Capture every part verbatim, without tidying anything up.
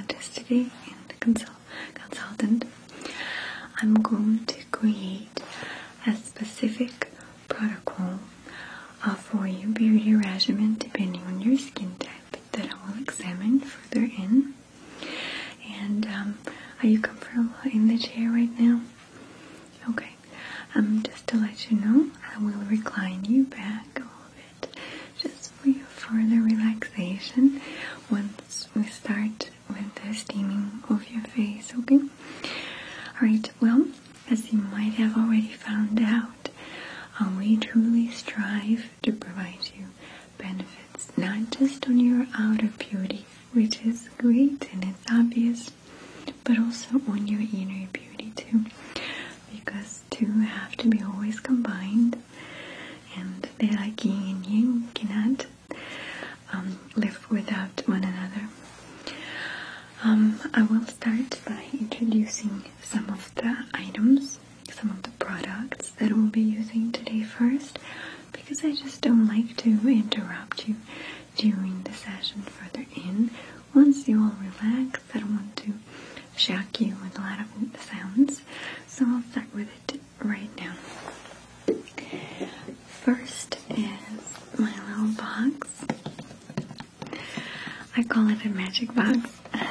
dermatologist today and consult consultant. I'm going to create a specific protocol uh, for your beauty regimen depending on your skin type that I will examine further in. And um, are you comfortable in the chair right now? Okay. Um, just to let you know, I will recline you back a little bit just for your further relaxation once we start with the steaming of your face, okay? Alright, well, as you might have already found out, uh, we truly strive to provide you benefits, not just on your outer beauty, which is great and it's obvious, but also on your inner beauty too, because two have to be always combined, and they're like yin and yang, cannot um, live without one another. Um, I will start by introducing some of the items, some of the products that we'll be using today first, because I just don't like to interrupt you during the session further in. Once you all relax, I don't want to shock you with a lot of sounds, so I'll start with it right now. First is my little box. I call it a magic box,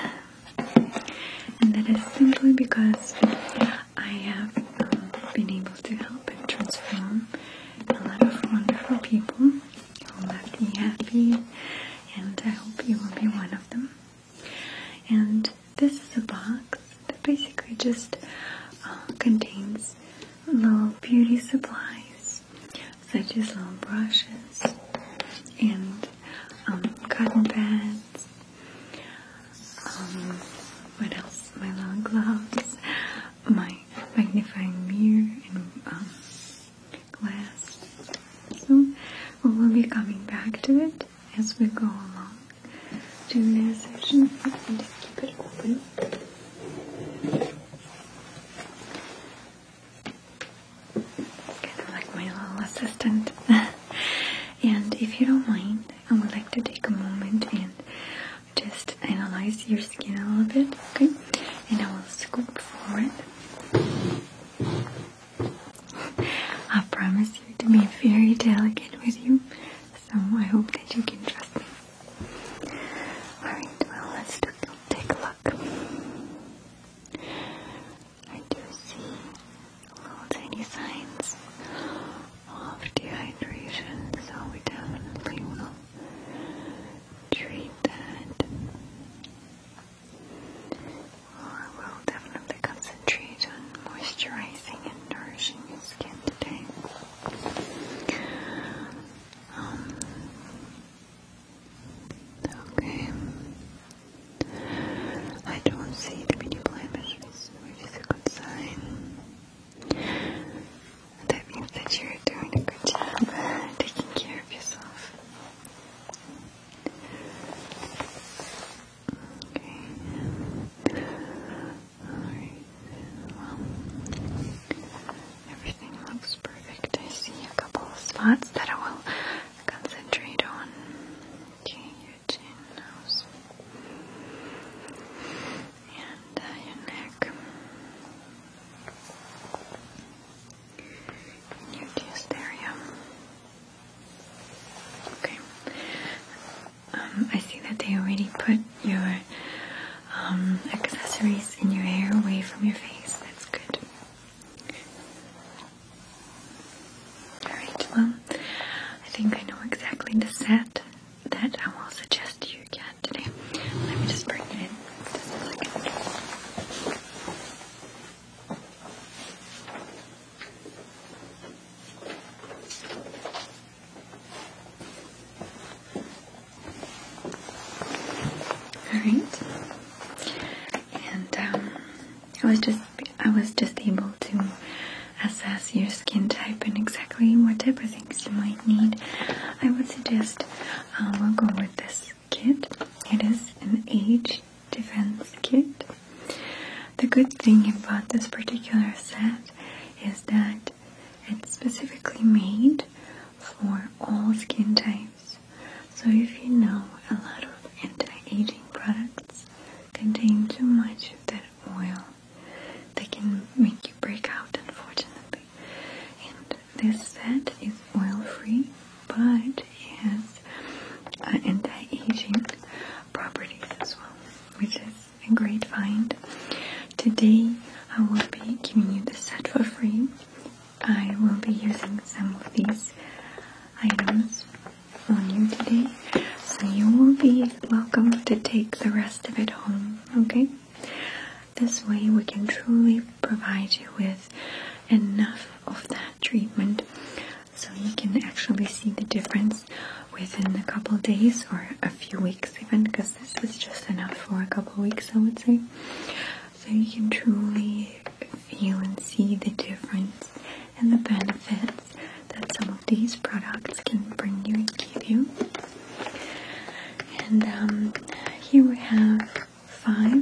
and that is simply because I have um, been able to help and transform a lot of wonderful people who left me happy, and I hope you will be one of them. And this is a box that basically just uh, contains little beauty supplies, such as little brushes and um, cotton pads, um, what else, my little gloves, my magnifying mirror and um, glass. So we will be coming back to it as we go along during this session. And just keep it open. It's kind of like my little assistant. And if you don't mind, I would like to take a moment and just analyze your skin a little bit, okay? And I will scoop forward. I promise you to be very delicate with you, so I hope that you can trust me. Alright, well, let's do, take a look. I do see little tiny signs of dehydration, so we definitely will treat that. Or we'll definitely concentrate on moisturizing and nourishing your skin today. Um, okay. I don't see the beauty blemishes, which is a good sign. That means that you're doing a good job taking care of yourself. Okay. Alright. Well, everything looks perfect. I see a couple of spots that I will concentrate on. Okay, your chin, nose, and uh, your neck, and your chest area. Okay. Um, I see that they already put your um, accessories in your hair away from your face. That's good. Alright, well, I think I know exactly the set that I will suggest you get today. Let me just bring it in just a second. Alright. And um, I was just I was just able to assess your skin type and exactly what type of things you might need. I would suggest uh, we'll go with this kit. It is an age defense kit. The good thing about this particular set is that it's specifically made for all skin types. So if you know a lot of anti-aging products contain too much of that oil that can make you break out, unfortunately. And this set is oil-free, but it has uh, anti-aging properties as well, which is a great find. Today, I will be giving you the set for free. I will be using some of these items on you today, so you will be welcome to take the rest of it home, okay? This way we can truly provide you with enough of that treatment so you can actually see the difference within a couple days or a few weeks even, because this is just enough for a couple weeks, I would say. So you can truly feel and see the difference and the benefits that some of these products can bring you and give you. And um, here we have five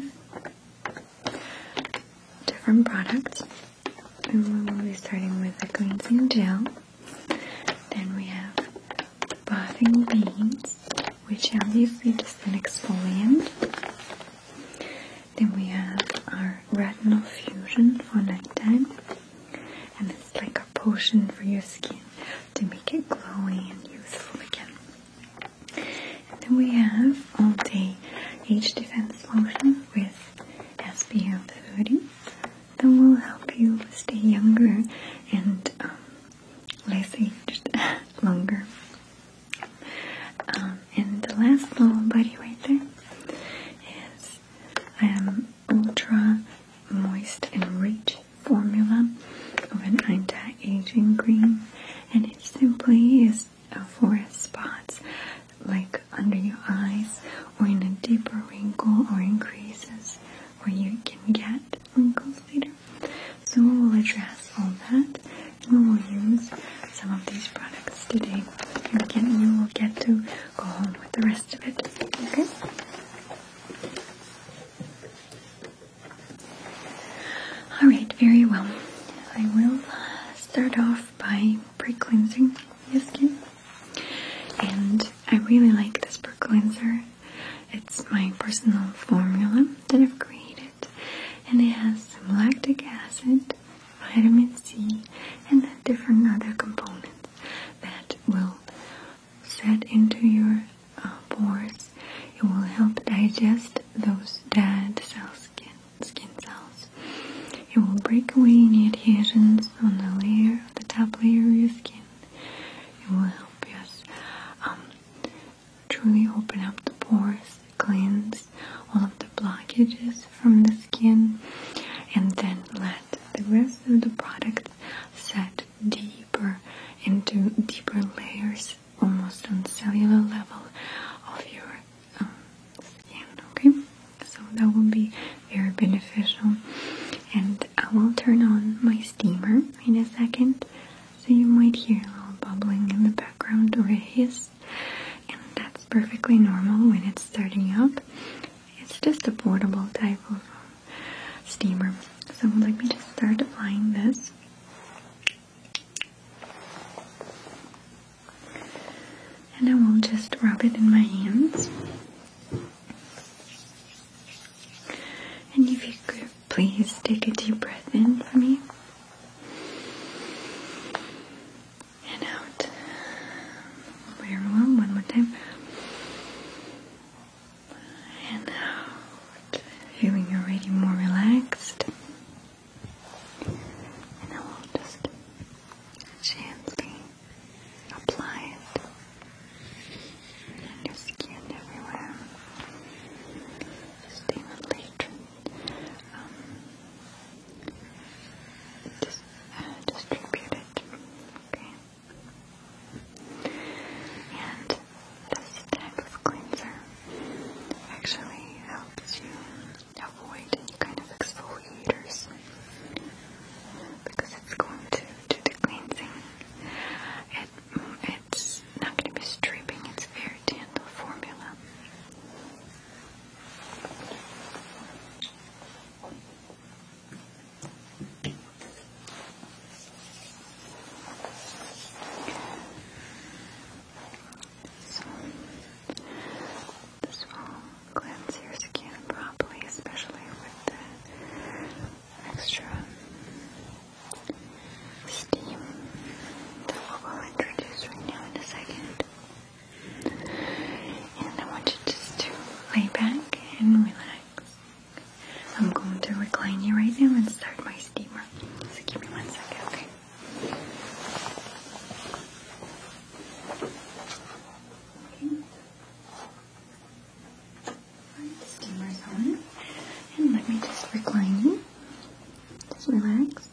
different products. And we'll be starting with the cleansing gel. Then we have bathing beads, which obviously just an exfoliant. Then we have our retinol fusion for nighttime, and it's like a potion for your skin to make it glowy and youthful again. And then we have all day age defense lotion with S P F thirty that will help you stay younger and um, less aged longer. Um, and the last little buddy right there is um, ultra moist and rich formula of an anti-aging cream, and it simply is uh, for spots like under your eyes or in a deeper wrinkle or in creases where you can get wrinkles later. So we'll address all that, and we will use some of these products today. And again, you will get to go home with the rest of it. Okay? Alright, very well. I will start off by pre-cleansing your skin. And I really like this pre-cleanser. It's my personal formula that I've created. And it has some lactic acid, vitamin C, and different other components that will set into your uh, pores. It will help digest those dead cells, skin, skin cells. It will break away any adhesions on the layer, the top layer of your skin. It will help us um, truly open up the pores, cleanse all of the blockages from the skin, and then let the rest of the product set deeper into deeper layers, almost on cellular level of your um, skin, okay? So that will be very beneficial. And I will turn on my steamer in a second, so you might hear a little bubbling in the background or a hiss, and that's perfectly normal when it's starting up. It's just a portable type of steamer. So let me just start applying this. And I will just rub it in my hands. And if you could please take a deep breath in for me. And out. Very well, one more time. And out. Feeling already more relaxed. And I will just gently apply it on your skin everywhere. Just evenly um, just, uh, distribute it. Okay. And this type of cleanser actually helps you avoid any kind of exfoliator behind you right now and start my steamer. So give me one second, okay? Alright, steamer's on. And let me just recline you. Just relax.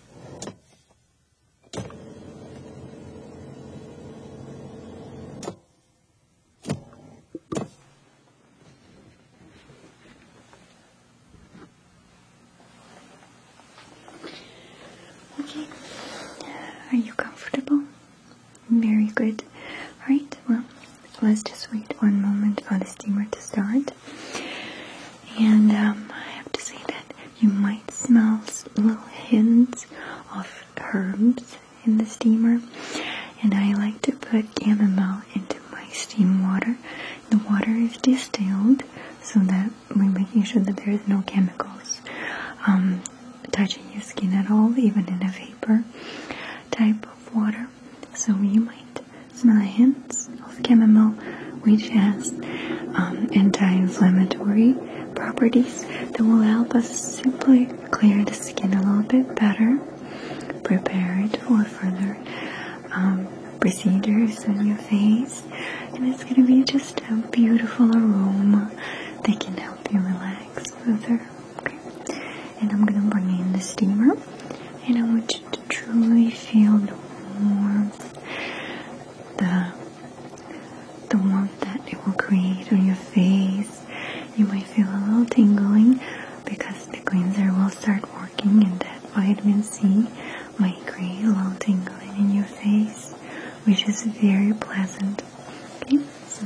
Okay, are you comfortable? Very good. Alright, well, let's just wait one moment for the steamer to start. And um, I have to say that you might smell little hints of herbs in the steamer. And I like to put chamomile into my steam water. The water is distilled so that we're making sure that there is no chemicals um, touching your skin at all, even in a vapor type of water. So you might smell hints of chamomile, which has um, anti-inflammatory properties that will help us simply clear the skin a little bit better, prepare it for further um, procedures on your face, and it's going to be just a beautiful aroma that can help you relax further. Okay. And I'm going to bring in the steamer, and I want you to truly feel the warmth, the the warmth that it will create on your face. You might feel a little tingling because the cleanser will start working, and that vitamin C might create a little tingling in your face, which is very pleasant. Okay, so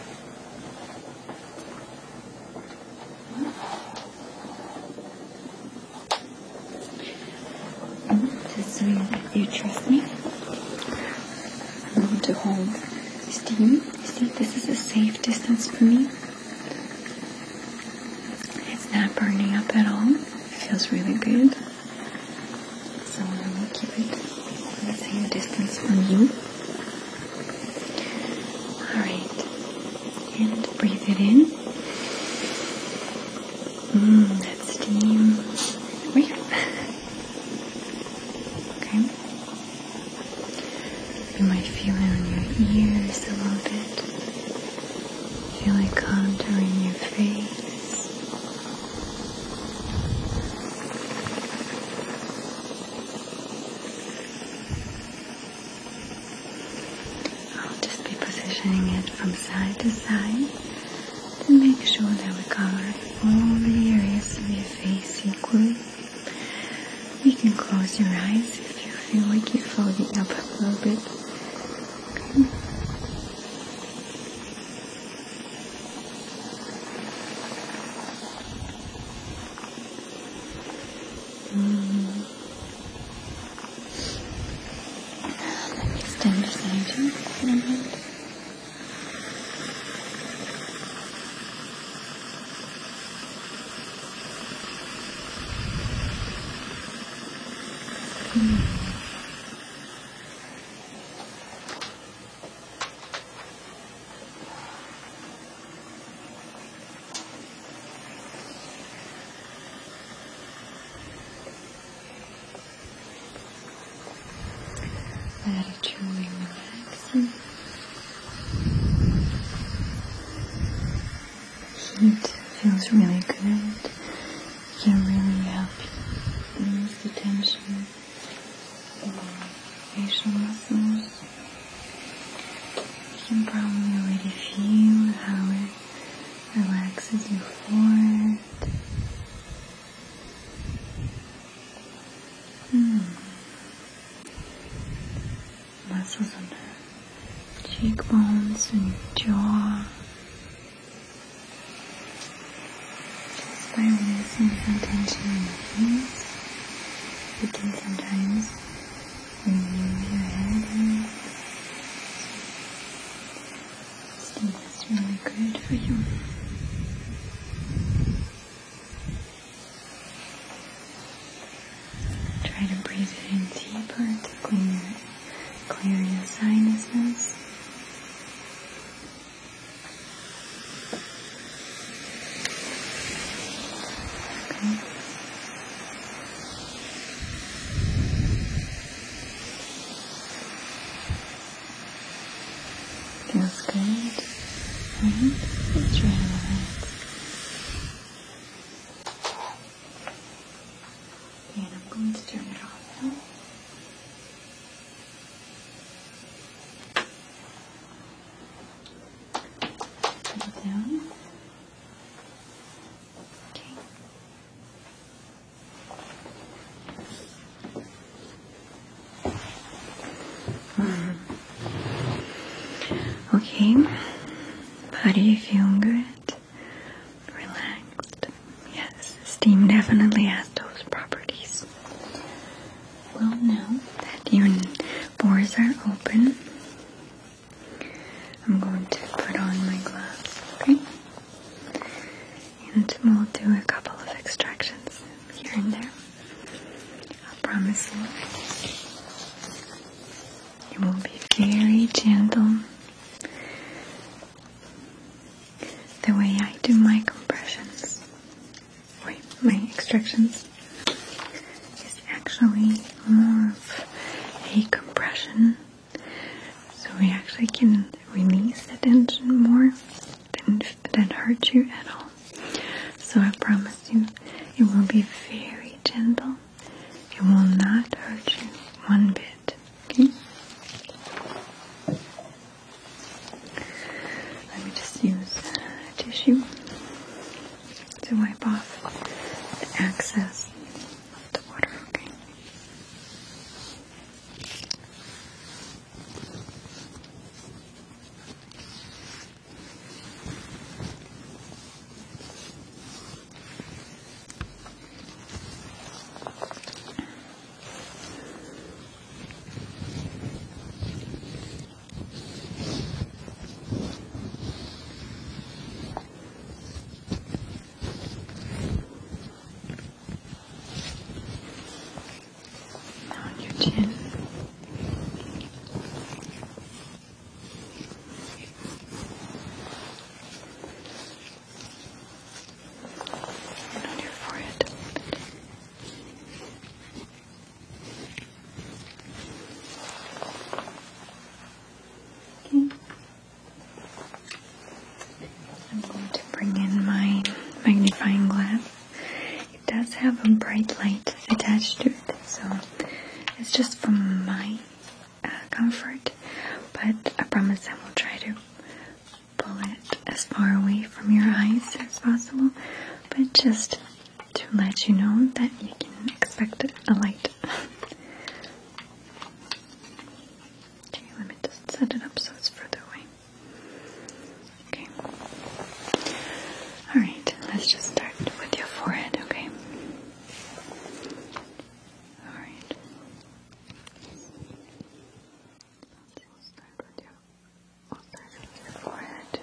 just so you, you trust me, I'm going to hold steam. You see, this is a safe distance for me. It's not burning up at all. It feels really good. So I'm going to keep it the same distance from you. Alright. And breathe it in. Mmm, that steam. Wait. Okay. You might feel it on your ears a little bit. Feel it contouring your face. I'll just be positioning it from side to side to make sure that we cover all the areas of your face equally. You can close your eyes if you feel like you're folding up a little bit. Okay. Mm. Let me stand beside you for a minute. Mm. Let it truly relax you. Heat feels really good. It can really help you ease the tension in your facial muscles. You can probably already feel how it relaxes your forehead. Hmm. Muscles on the cheekbones and your jaw. Just by releasing some tension in your face, you can sometimes remove your head. Steam is really good for you. Try to breathe it in deeper to clear, clear your sinuses. Okay. going to turn it off now. Put it down. Okay. Mm. Okay. Body feel good. Relaxed. Yes, steam definitely has those properties. Well, now that your pores are open, I'm going to put on my gloves, okay? And we'll do a couple of extractions here and there. I promise you, it will be very gentle. The way I do my compressions, wait, my extractions, is actually more of a compression. So we actually can release the tension more than, than hurt you at all. So I promise you, it will be very gentle. It will not hurt you one bit. Okay? Let me just use a tissue to wipe off the excess of the water. Okay? On your chin. And on your forehead. Okay. I'm going to bring in my magnifying glass. It does have a bright light attached to it, so it's just for my uh, comfort, but I promise I will try to pull it as far away from your eyes as possible, but just to let you know that you can expect a light. Okay, let me just set it up so it's further away. Okay. Alright, let's just start with your forehead, okay? Alright. We'll start with your, we'll start with your forehead.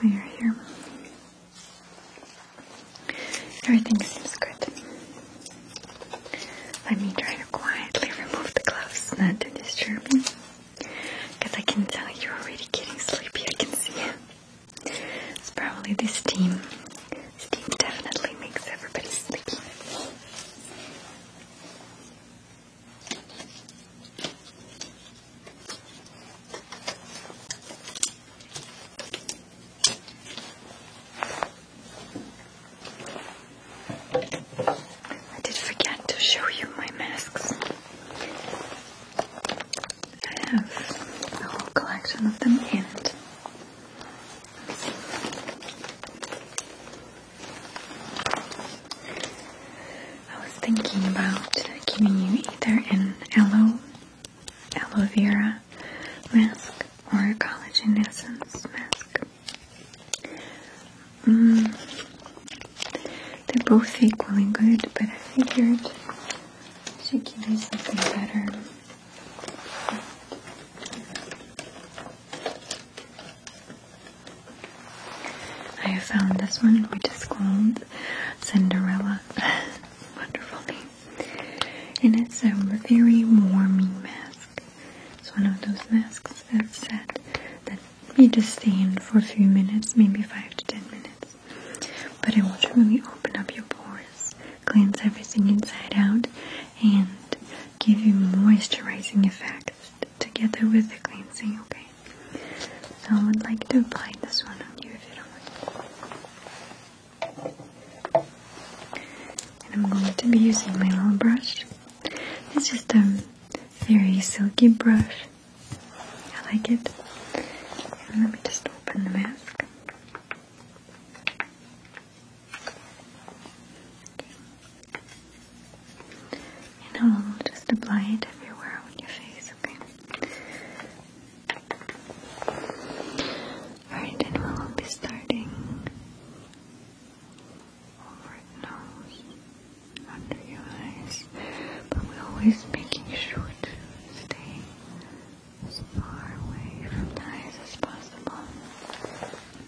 clear here. Everything seems good. Let me try to quietly remove the gloves, not to disturb you. Because I can tell you're already getting sleepy, I can see it. It's probably the steam. Steam definitely makes everybody sleepy. I did forget to show you my masks. I have a whole collection of them, and I was thinking about giving you either an aloe, aloe vera mask or a collagen essence mask. Mm, they're both equally good, but I figured I should give you something better. I have found this one, which is called Cinderella. Wonderful name. And it's a very warming mask. It's one of those masks that's said that you just stay in for a few minutes, maybe five to ten minutes. But it will truly open up your pores, cleanse everything inside out, and give you moisturizing effects together with the cleansing, okay? So I would like to apply this one on you if you don't mind. And I'm going to be using my little brush. It's just a very silky brush. I like it. And let me just open the mask. And I'll just apply it everywhere on your face, okay? Alright, and we'll be starting over the nose, under your eyes, but we're always making sure to stay as far away from the eyes as possible.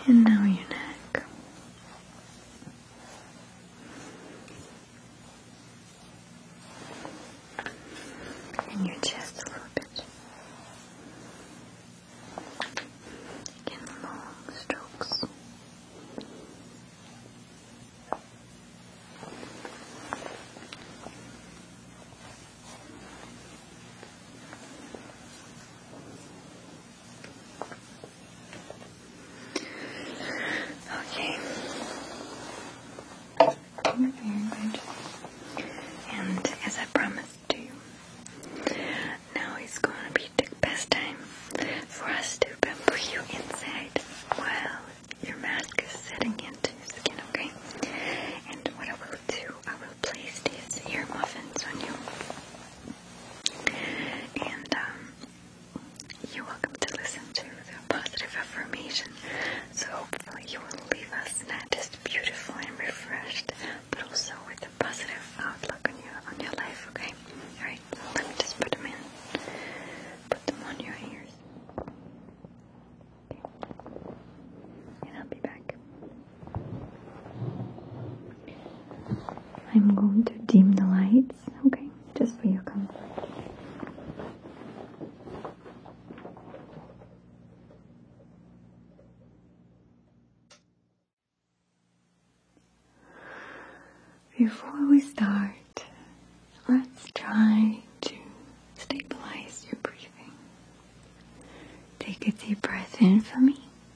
And now your neck. And your chest a little bit. Again, long strokes. Okay. Very good. And as I promised to you, now is going to be the best time for us to pamper you inside while your mask is setting into your skin, okay? And what I will do, I will place these ear muffins on you. And um, you're welcome to listen to the positive affirmation. So hopefully you will leave us not just beautiful and refreshed, but also with a positive outlook on your on your life, okay? Alright, let me just put them in. Put them on your ears. Okay. And I'll be back. I'm going to dim the lights, okay? Just for your comfort. Before we start, let's try to stabilize your breathing. Take a deep breath in for me.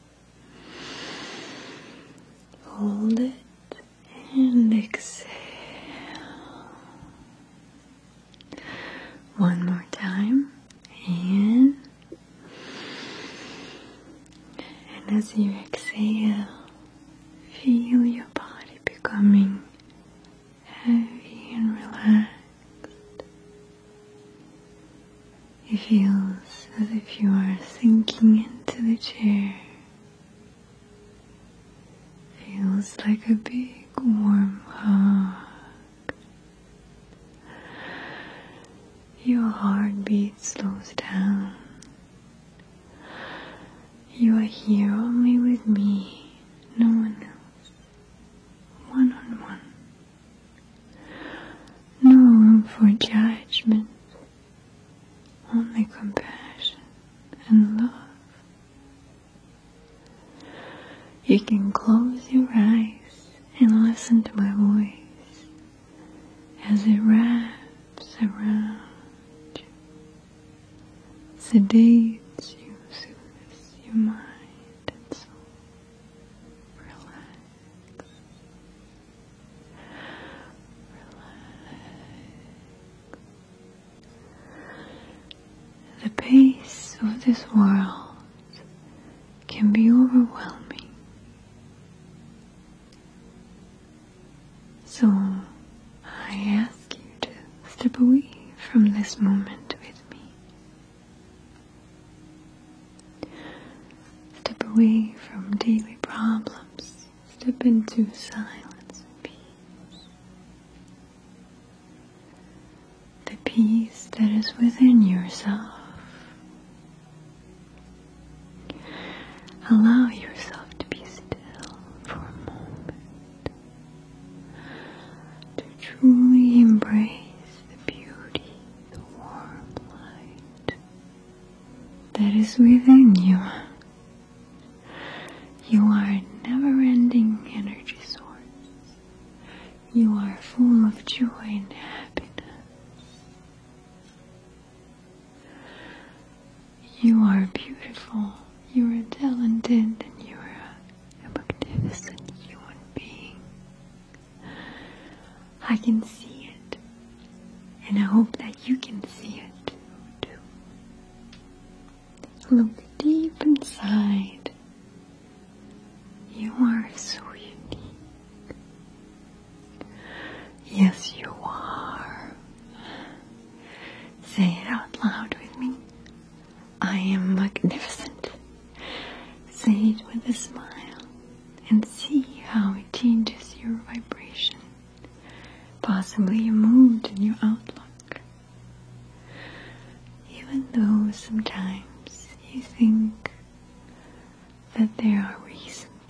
Hold it and exhale. One more time. In. And as you exhale, feel your body becoming heavy and relaxed. It feels as if you are sinking into the chair. Feels like a big warm hug. Your heartbeat slows down. You are here only with me, no one else. One on one. No room for judgment, only compassion and love. You can close your eyes and listen to my voice as it wraps around you, sedates you, soothes your mind and soul. Relax. The pace of this world can be overwhelming. So I ask you to step away from this moment with me. Step away from daily problems. Step into silence and peace. The peace that is within yourself. Allow yourself to be still for a moment. To truly embrace the beauty, the warm light that is within you. You are a never-ending energy source. You are full of joy and happiness. You are beautiful. You are talented, and you are a magnificent human being. I can see it, and I hope that you can see it too. Look deep inside. You are so unique. Yes, you are. Say it out loud with me. I am magnificent. Say it with a smile and see how it changes your vibration, possibly your mood and your outlook. Even though sometimes you think that there are reasons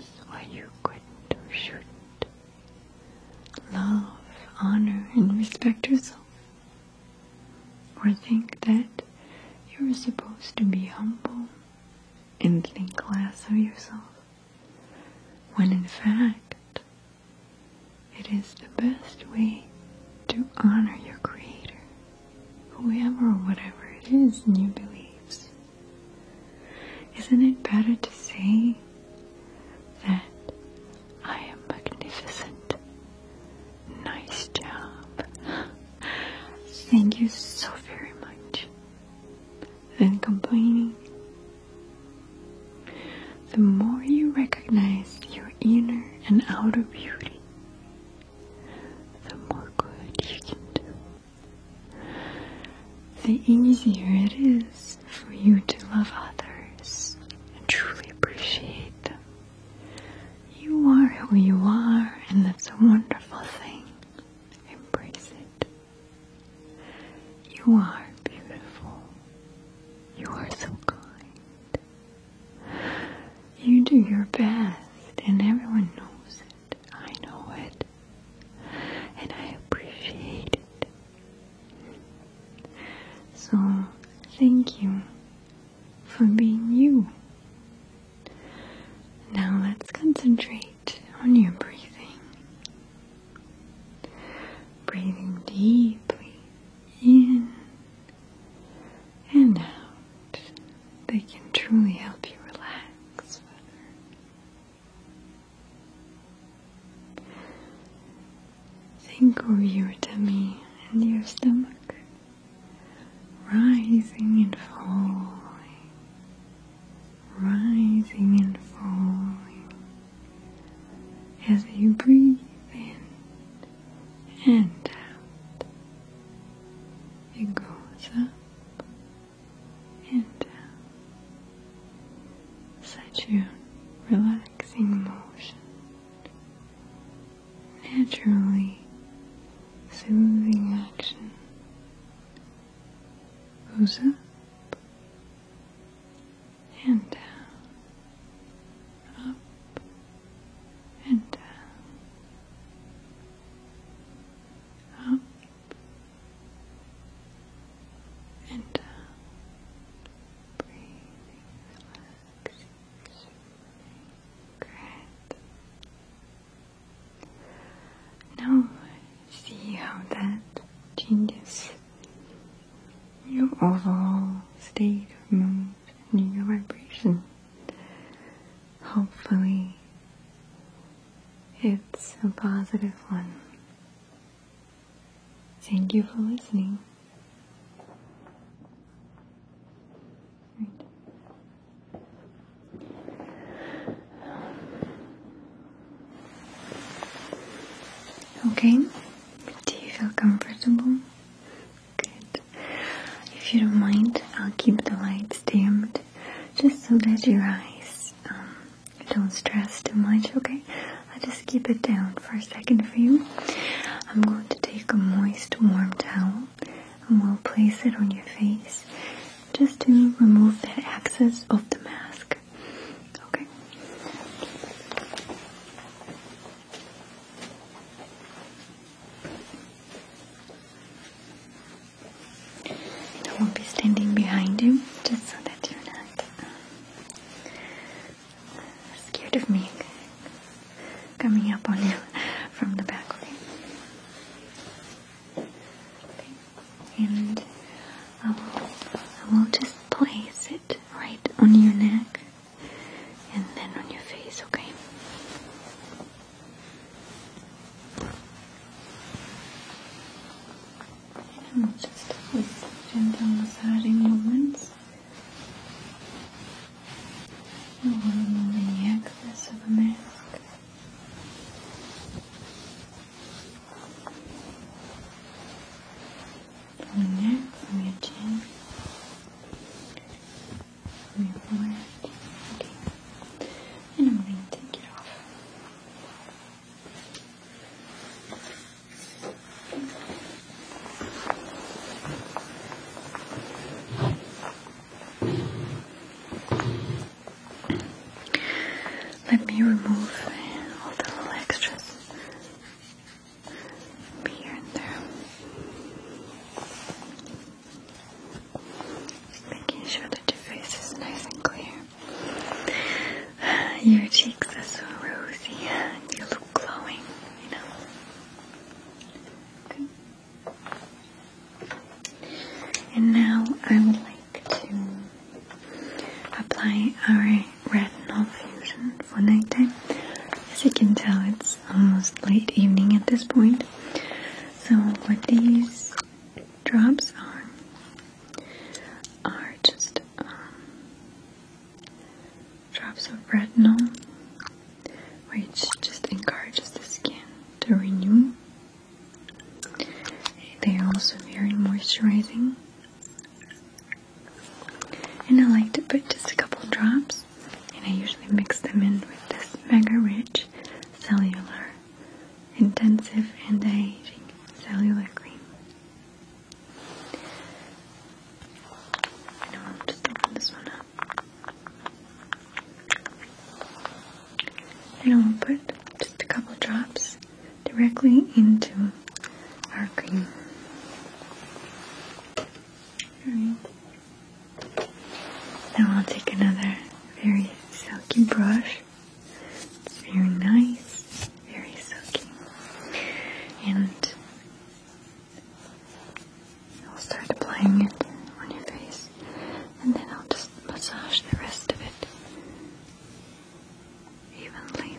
couldn't or shouldn't love, honor, and respect yourself, or think that you're supposed to be humble and think less of yourself, when in fact it is the best way to honor your Creator, whoever or whatever it is in your beliefs. Isn't it better to say that I am magnificent, nice job, thank you so very much, than complaining? The more you recognize your inner and outer beauty, the more good you can do. The easier it is for you to love others and truly appreciate them. You are who you are, and that's a wonderful thing. Embrace it. You are beautiful. You are so kind. You do your best, and everyone knows it. I know it. And I appreciate it. So, thank you for being you. Now let's concentrate on your breathing. Breathing deeply in and out. They can truly help you relax better. Think of your tummy and your stomach rising and falling, rising and falling as you breathe in and out. It goes up and down, such a relaxing motion, naturally soothing action. Goes up and down, up and down, up and down, breathing, relaxing, soothing. Great. Now see how that changes your overall state of mood and your vibration. Hopefully it's a positive one. Thank you for listening. Right. Okay, do you feel comfortable? Good. If you don't mind, I'll keep the lights dimmed just so that your eyes um, don't stress too much, okay? I'll just keep it down for a second for you. I'm going to take a moist, warm towel and we'll place it on your face just to remove the excess of the mask, okay? I won't be standing behind you, just so that you're not uh, scared of me coming up on you from the back, okay? Okay. And I will, I will just place it right on your neck and then on your face, okay? And we'll just with gentle massaging movements, we will remove any excess of the mask. On the As you can tell, it's almost late evening at this point. So what these drops are, are just um, drops of retinol, which just encourages the skin to renew. They are also very moisturizing. And I like to put just a couple drops, and I usually mix them in with this Mega Rich Cellular Intensive Anti-Aging Cellular Cream. And I'll just open this one up. And I will put just a couple drops directly into our cream. Alright. Now I'll take another very silky brush. It's very nice, very silky. And I'll start applying it on your face. And then I'll just massage the rest of it evenly.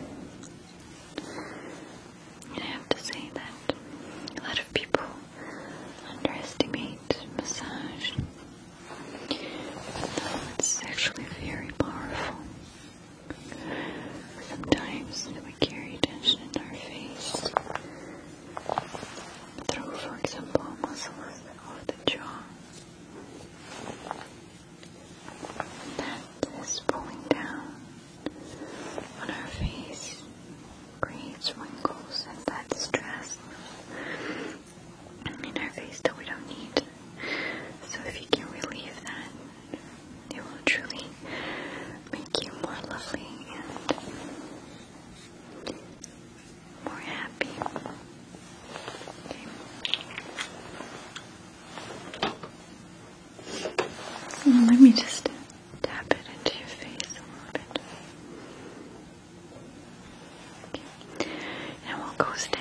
And I have to say that a lot of people underestimate massage. It's actually very powerful. Sometimes we carry tension in our face through, for example, muscles of the jaw. That is pulling down on our face, creates wrinkles and that stress in our face that we don't need. So if you can relieve that, it will truly make you more lovely and more happy. Okay. So let me just tap it into your face a little bit. Okay. And we'll go step